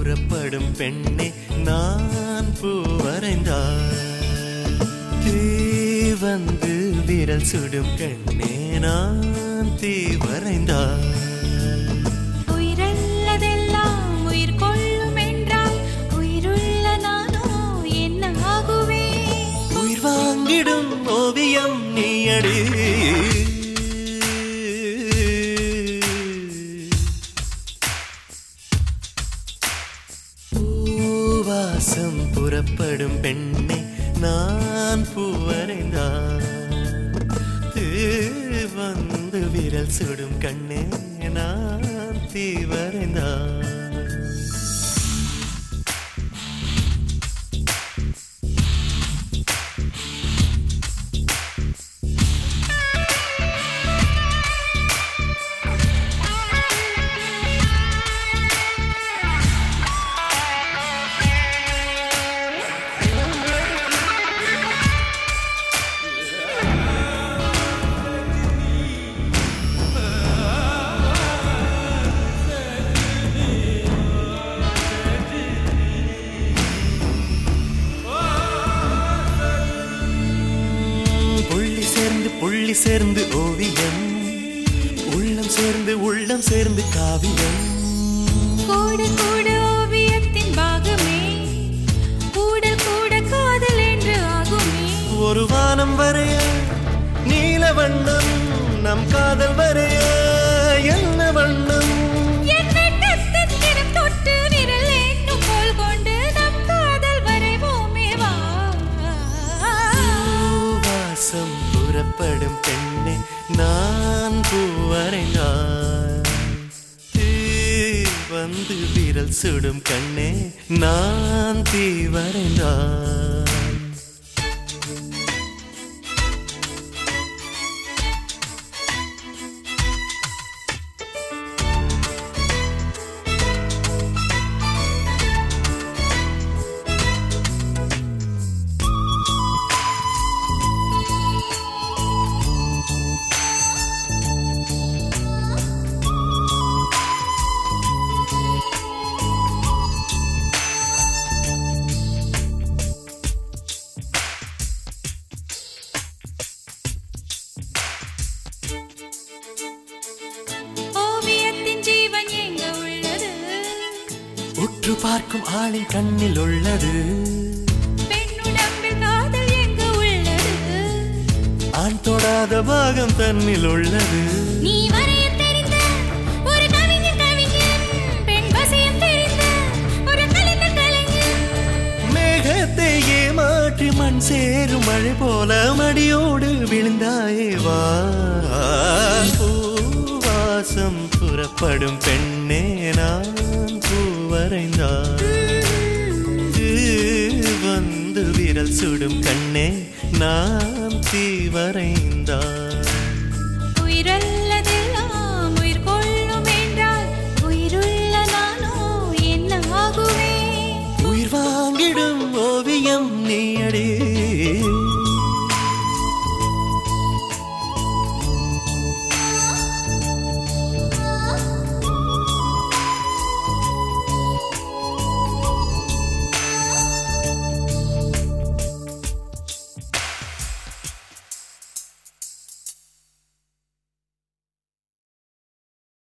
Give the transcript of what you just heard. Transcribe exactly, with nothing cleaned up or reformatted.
புறப்படும் பெண்ணே நான் பூ வரைந்தார். தீ வந்து விரல் சுடும் கண்ணே நான் தீ வரைந்தார். உயிரல்லதெல்லாம் உயிர் கொள்ளும் என்றால் உயிருள்ள நானோ என்ன ஆகுவேன்? உயிர் வாங்கிடும் ஓவியம் நீயடி. பூவாசம் புறப்படும் பெண்ணே நான் பூ வரைந்தார். வந்து விரல் சுடும் கண்ணே நான் தீ வரைந்தார். புள்ளி சேர்ந்து ஓவியம், உள்ளம் சேர்ந்து உள்ளம் சேர்ந்து காவியம். கூட கூட ஓவியத்தின் பாகமே, கூட கூட காதல் என்று ஆகுமே. ஒரு வானம் வரைய நீல வண்ணம், நம் காதல் வரைய என்ன வண்ணம்? தொட்டு விரல் என்னும் போல் கொண்டு நம் காதல் வரைவோமே வா. வாசம் புறப்படும் பெண்ணே நான் பூ வரைந்தார். வந்து விரல் சுடும் கண்ணே நான் தீ வரைந்தார். உற்று பார்க்கும் ஆளின் கண்ணில் உள்ளது, பெண்ணுடம்பில் காதல் எங்கு உள்ளது? ஆண் தொடாத பாகம் தன்னில் உள்ளது. நீ வரைய தெரிந்த ஒரு கவிஞன் கவிஞன், பெண் வசியம் தெரிந்த ஒரு கலைஞர் கலைஞன். மேகத்தை ஏமாற்றி மண் சேரும் மழை போல மடியோடு விழுந்தாயே வா. பூவாசம் புறப்படும் பெண்ணே நான் பூ வரைந்தார். வந்து விரல் சுடும் கண்ணே நான் தீ வரைந்தார். உயிரல்ல